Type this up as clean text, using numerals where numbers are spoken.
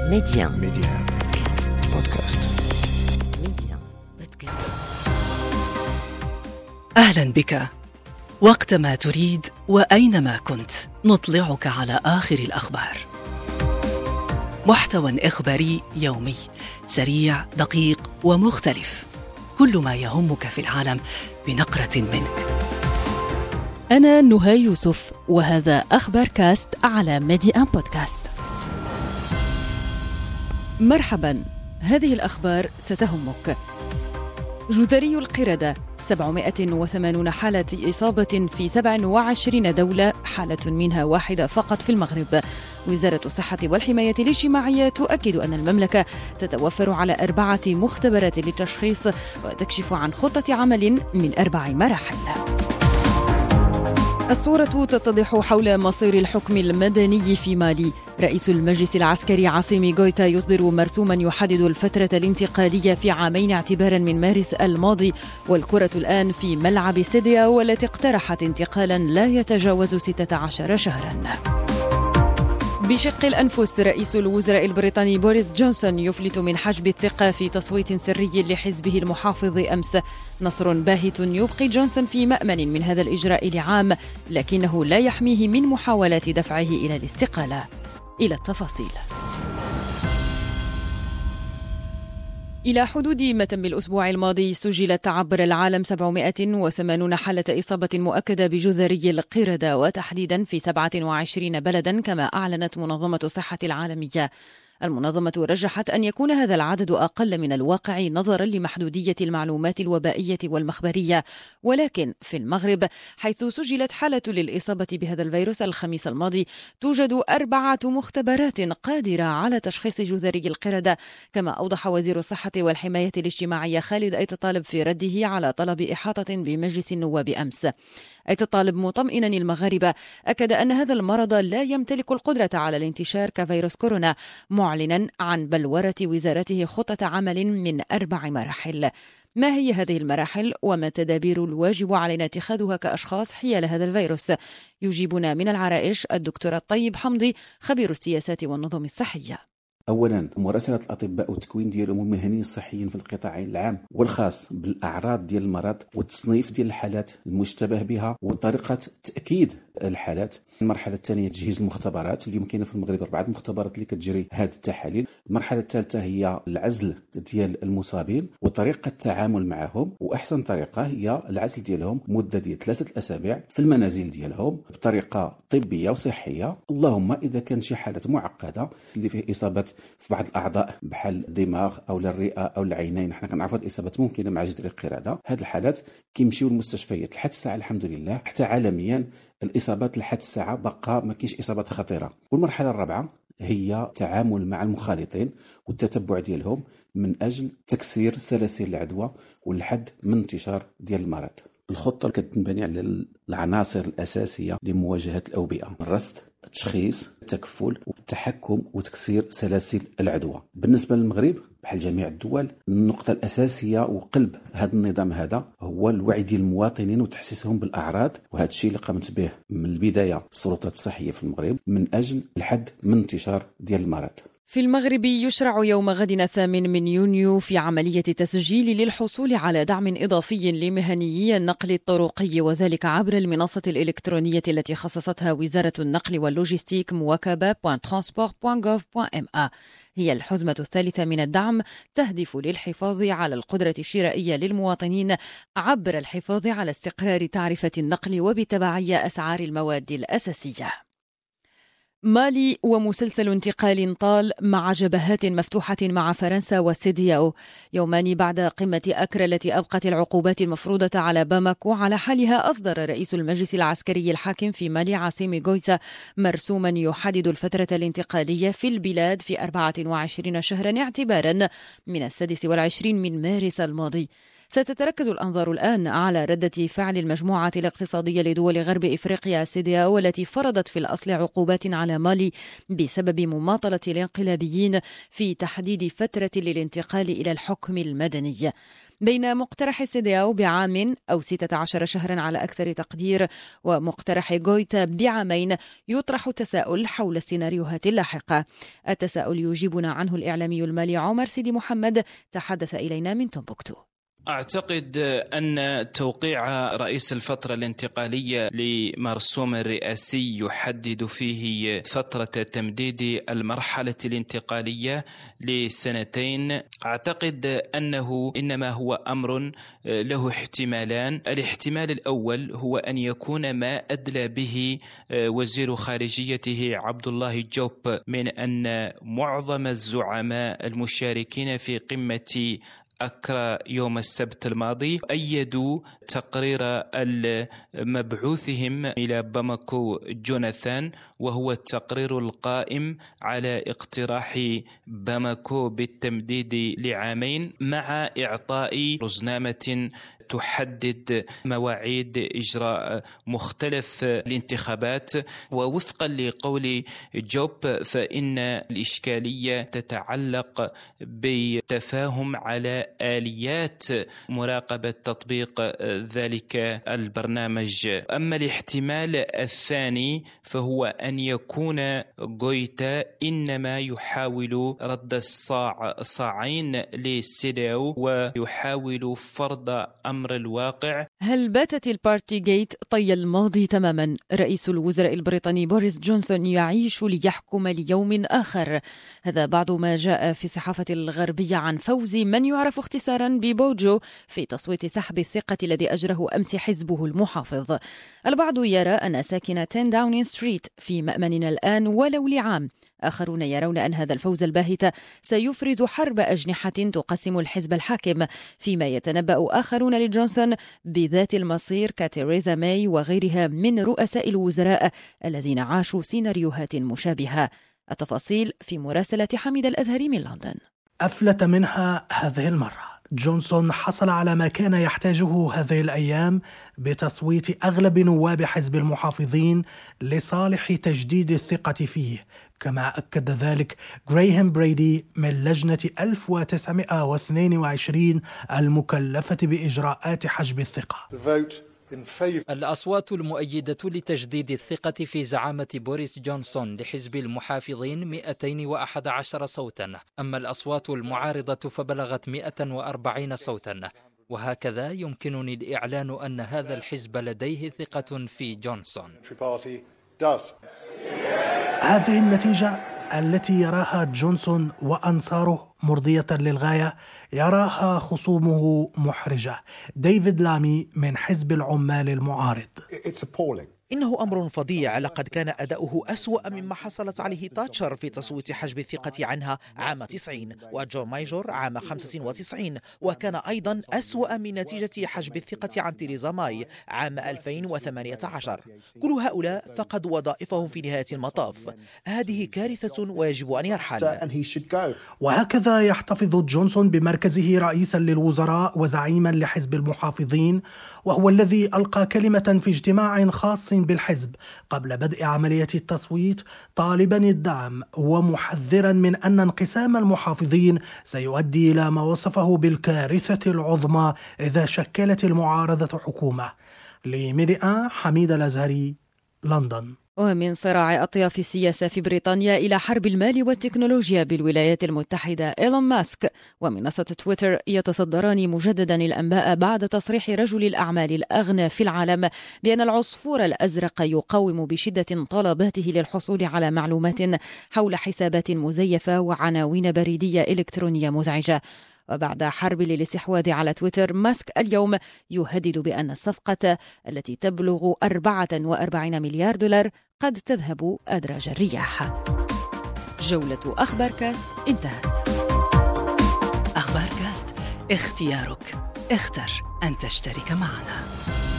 ميديان بودكاست. أهلا بك. وقتما تريد وأينما كنت نطلعك على آخر الأخبار. محتوى إخباري يومي سريع دقيق ومختلف، كل ما يهمك في العالم بنقرة منك. أنا نهى يوسف، وهذا أخبار كاست على ميديان بودكاست. مرحبا، هذه الأخبار ستهمك. جدري القردة، 780 حالة إصابة في 27 دولة، حالة منها واحدة فقط في المغرب. وزارة الصحة والحماية الاجتماعية تؤكد أن المملكة تتوفر على 4 مختبرات للتشخيص وتكشف عن خطة عمل من 4 مراحل. الصورة تتضح حول مصير الحكم المدني في مالي. رئيس المجلس العسكري عاصمي غويتا يصدر مرسوما يحدد الفترة الانتقالية في 2 عام اعتبارا من مارس الماضي، والكرة الآن في ملعب سيديا والتي اقترحت انتقالا لا يتجاوز 16 شهرا. بشق الأنفس، رئيس الوزراء البريطاني بوريس جونسون يفلت من حجب الثقة في تصويت سري لحزبه المحافظ أمس. نصر باهت يبقي جونسون في مأمن من هذا الإجراء لعام، لكنه لا يحميه من محاولات دفعه إلى الاستقالة. إلى التفاصيل. إلى حدود ما تم الأسبوع الماضي، سجلت عبر العالم 780 حالة إصابة مؤكدة بجذري القردة، وتحديدا في 27 بلدا، كما أعلنت منظمة الصحة العالمية. المنظمة رجحت أن يكون هذا العدد أقل من الواقع نظرا لمحدودية المعلومات الوبائية والمخبرية، ولكن في المغرب، حيث سجلت حالة للإصابة بهذا الفيروس الخميس الماضي، توجد 4 مختبرات قادرة على تشخيص جذري القردة، كما أوضح وزير الصحة والحماية الاجتماعية خالد أيت طالب في رده على طلب إحاطة بمجلس النواب أمس. أيت طالب مطمئنا المغاربة أكد أن هذا المرض لا يمتلك القدرة على الانتشار كفيروس كورونا، معلنا عن بلورة وزارته خطة عمل من 4 مراحل. ما هي هذه المراحل وما التدابير الواجب علينا اتخاذها كأشخاص حيال هذا الفيروس؟ يجيبنا من العرائش الدكتور الطيب حمدي، خبير السياسات والنظم الصحية. أولا، مراسلة الأطباء والتكوين ديالهم المهنيين الصحيين في القطاعين العام والخاص بالأعراض ديال المرض والتصنيف ديال الحالات المشتبه بها وطريقة تأكيد الحالات. المرحلة الثانية تجهيز المختبرات، اللي يمكن في المغرب 4 مختبرات اللي كتجري هذه التحاليل. المرحلة الثالثة هي العزل ديال المصابين وطريقة التعامل معهم، وأحسن طريقة هي العزل ديالهم مدة ديال 3 أسابيع في المنازل ديالهم بطريقة طبية وصحية، اللهم إذا كان شي حالة معقدة اللي فيه إصابة في بعض الأعضاء بحال الدماغ أو الرئة أو العينين. حنا كنعرفوا الإصابات ممكنة مع جذري القردة. هذه الحالات كيمشيو للمستشفيات لحد الساعة الحمد لله، حتى عالميا الإصابات لحد الساعة بقى ما كاينش إصابات خطيرة. والمرحلة الرابعة هي التعامل مع المخالطين والتتبع ديالهم من أجل تكسير سلاسل العدوى والحد من انتشار ديال المرض. الخطة كتنبني على العناصر الأساسية لمواجهة الأوبئة: الرصد، التشخيص، التكفل، والتحكم وتكسير سلاسل العدوى. بالنسبة للمغرب بحال جميع الدول، النقطة الأساسية وقلب هذا النظام هذا هو الوعي ديال المواطنين وتحسيسهم بالأعراض، وهذا الشيء اللي قامت به من البداية السلطات الصحية في المغرب من أجل الحد من انتشار ديال المرض. في المغرب يشرع يوم غد 8 يونيو في عملية تسجيل للحصول على دعم إضافي لمهنيي النقل الطرقي، وذلك عبر المنصة الإلكترونية التي خصصتها وزارة النقل واللوجستيك مواكبة.transport.gov.ma. هي الحزمة الثالثة من الدعم، تهدف للحفاظ على القدرة الشرائية للمواطنين عبر الحفاظ على استقرار تعرفة النقل وبالتبعية أسعار المواد الأساسية. مالي ومسلسل انتقال طال مع جبهات مفتوحة مع فرنسا وسيدياو، يومان بعد قمة أكرا التي أبقت العقوبات المفروضة على باماكو على حالها. أصدر رئيس المجلس العسكري الحاكم في مالي عاصمي غويتا مرسوما يحدد الفترة الانتقالية في البلاد في 24 شهرا اعتبارا من 26 من مارس الماضي. ستتركز الأنظار الآن على ردة فعل المجموعة الاقتصادية لدول غرب إفريقيا CEDEAO، والتي فرضت في الأصل عقوبات على مالي بسبب مماطلة الانقلابيين في تحديد فترة للانتقال إلى الحكم المدني. بين مقترح CEDEAO بعام أو 16 شهرا على أكثر تقدير ومقترح غويتا بعامين يطرح تساؤل حول السيناريوهات اللاحقة. التساؤل يجيبنا عنه الإعلامي المالي عمر سيدي محمد، تحدث إلينا من تومبوكتو. أعتقد أن توقيع رئيس الفترة الانتقالية لمرسوم الرئاسي يحدد فيه فترة تمديد المرحلة الانتقالية لسنتين. أعتقد أنه إنما هو أمر له احتمالان. الاحتمال الأول هو أن يكون ما أدلى به وزير خارجيته عبد الله جوب من أن معظم الزعماء المشاركين في قمة أكرا يوم السبت الماضي أيدوا تقرير مبعوثهم إلى باماكو جوناثان، وهو التقرير القائم على اقتراح باماكو بالتمديد لعامين مع إعطاء رزنامة تحدد مواعيد إجراء مختلف الانتخابات. ووفقا لقول جوب فإن الإشكالية تتعلق بالتفاهم على آليات مراقبة تطبيق ذلك البرنامج. أما الاحتمال الثاني فهو أن يكون غويتا إنما يحاول رد الصاعين لسيداو ويحاول فرض أمر الواقع. هل باتت البارتي جيت طي الماضي تماما؟ رئيس الوزراء البريطاني بوريس جونسون يعيش ليحكم ليوم آخر. هذا بعض ما جاء في الصحافة الغربية عن فوز من يعرف اختصارا ببوجو في تصويت سحب الثقة الذي أجره أمس حزبه المحافظ. البعض يرى أن ساكنة 10 داونين ستريت في مأمننا الآن ولو لعام. آخرون يرون أن هذا الفوز الباهت سيفرز حرب أجنحة تقسم الحزب الحاكم، فيما يتنبأ آخرون لجونسون بذات المصير كتيريزا ماي وغيرها من رؤساء الوزراء الذين عاشوا سيناريوهات مشابهة. التفاصيل في مراسلة حميد الأزهري من لندن. أفلت منها هذه المرة. جونسون حصل على ما كان يحتاجه هذه الأيام بتصويت أغلب نواب حزب المحافظين لصالح تجديد الثقة فيه، كما أكد ذلك غراهام بريدي من لجنة 1922 المكلفة بإجراءات حجب الثقة. الأصوات المؤيدة لتجديد الثقة في زعامة بوريس جونسون لحزب المحافظين 211 صوتا، أما الأصوات المعارضة فبلغت 140 صوتا. وهكذا يمكنني الإعلان أن هذا الحزب لديه ثقة في جونسون. هذه النتيجة التي يراها جونسون وأنصاره مرضية للغاية يراها خصومه محرجة. ديفيد لامي من حزب العمال المعارض: إنه أمر فظيع. لقد كان أداؤه أسوأ مما حصلت عليه تاتشر في تصويت حجب الثقة عنها عام 90 وجو مايجور عام 95، وكان أيضا أسوأ من نتيجة حجب الثقة عن تيريزا ماي عام 2018. كل هؤلاء فقدوا وظائفهم في نهاية المطاف. هذه كارثة ويجب أن يرحل. وهكذا يحتفظ جونسون بمركزه رئيسا للوزراء وزعيما لحزب المحافظين، وهو الذي ألقى كلمة في اجتماع خاص بالحزب قبل بدء عملية التصويت طالبا الدعم ومحذرا من أن انقسام المحافظين سيؤدي إلى ما وصفه بالكارثة العظمى إذا شكلت المعارضة حكومة. لميديا حميد الأزهري، لندن. ومن صراع أطياف السياسة في بريطانيا إلى حرب المال والتكنولوجيا بالولايات المتحدة، إيلون ماسك ومنصة تويتر يتصدران مجددا الأنباء بعد تصريح رجل الأعمال الأغنى في العالم بأن العصفور الأزرق يقاوم بشدة طلباته للحصول على معلومات حول حسابات مزيفة وعناوين بريدية إلكترونية مزعجة. وبعد حرب الاستحواذ على تويتر، ماسك اليوم يهدد بأن الصفقة التي تبلغ 44 مليار دولار قد تذهب أدراج الرياح. جولة أخبار كاست انتهت. أخبار كاست، اختيارك، اختر أن تشترك معنا.